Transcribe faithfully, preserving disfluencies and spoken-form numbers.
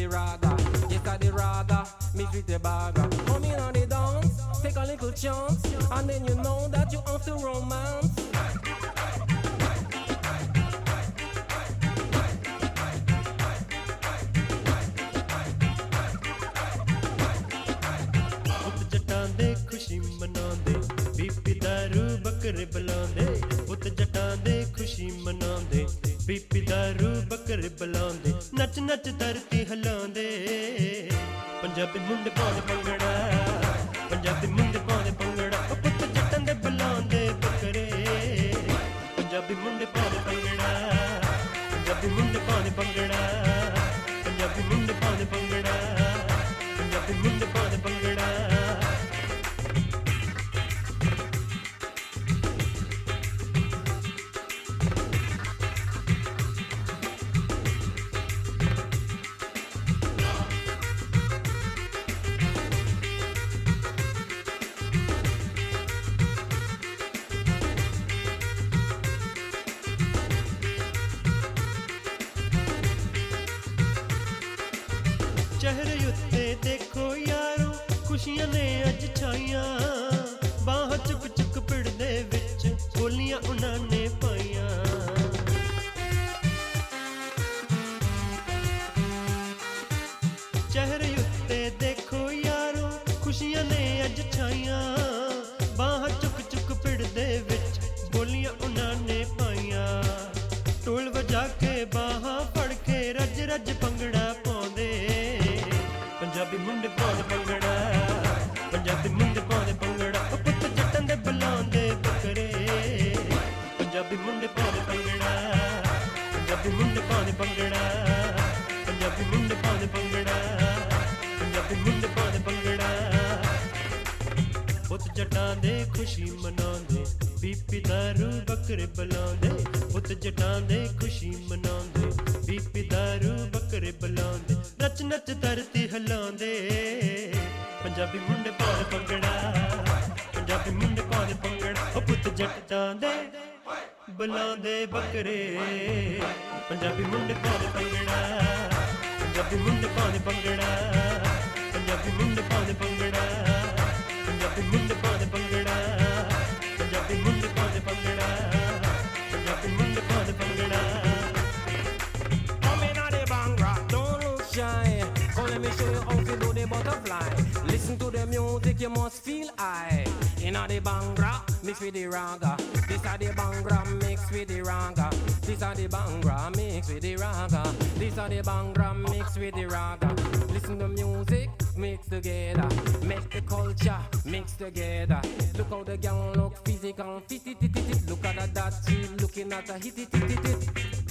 the raga. Yes, I the raga, mix with the baga. Come in on the dance, take a little chance, and then you know that you have to romance. खुशी मनांदे BP दारू बकरे बुलांदे पुत जटां दे खुशी मनांदे BP दारू बकरे बुलांदे नच नच धरती हिलांदे पंजाबी मुंडे पाउंदे भंगड़ा पंजाबी मुंडे पाउंदे भंगड़ा पुत जटां दे बुलांदे बकरे पंजाबी मुंडे पाउंदे भंगड़ा पंजाबी मुंडे पाउंदे भंगड़ा पंजाबी मुंडे पाउंदे भंगड़ा पंजाबी मुंडे पाउंदे भंगड़ा चेहरे उत्ते देखो यारो खुशियां ने अज छाइयां बाह चुक चुक पिड़दे विच बोलियां उन्हां ने पाइयां चेहरे उत्ते देखो यारो खुशियां ने अज छाइयां बाह चुक चुक पिड़दे विच बोलियां उन्हां ने पाइयां ढोल वजा के बाह फड़ के रज रज भंगड़ा पाउंदे पंजाबी मुंडे पाउंदे भंगड़ा पंजाबी मुंडे पाउंदे भंगड़ा पुत जटां दे बुलांदे बकरे पंजाबी मुंडे पाउंदे भंगड़ा पंजाबी मुंडे पाउंदे भंगड़ा पंजाबी मुंडे पाउंदे भंगड़ा पंजाबी मुंडे पाउंदे भंगड़ा पुत जटां दे खुशी मनांदे बीपी दारू बकरे बुलांदे पुत जटां दे खुशी मनांदे बीपी दारू बकरे बुलांदे नच नच धरती हिलांदे पंजाबी मुंडे पाउंदे भंगड़ा पंजाबी मुंडे पाउंदे भंगड़ा ओ पुत जटां दे बुलांदे बकरे पंजाबी मुंडे पाउंदे भंगड़ा पंजाबी मुंडे पाउंदे भंगड़ा पंजाबी मुंडे पाउंदे भंगड़ा पंजाबी मुंडे पाउंदे भंगड़ा पंजाबी मुंडे पाउंदे भंगड़ा पंजाबी मुंडे पाउंदे bhangra Come let me show you how to do the butterfly. Listen to the music, you must feel high. Inna the bangra, mix with the raga. This are the bangra, mix with the raga. This are the bangra, mix with the raga. This are the bangra, mix with the raga. Listen to music, mix together. Make the culture mix together. Look how the gang look physical, fit it, it, it, it. Look at that, she looking at a hit it, it, it, it.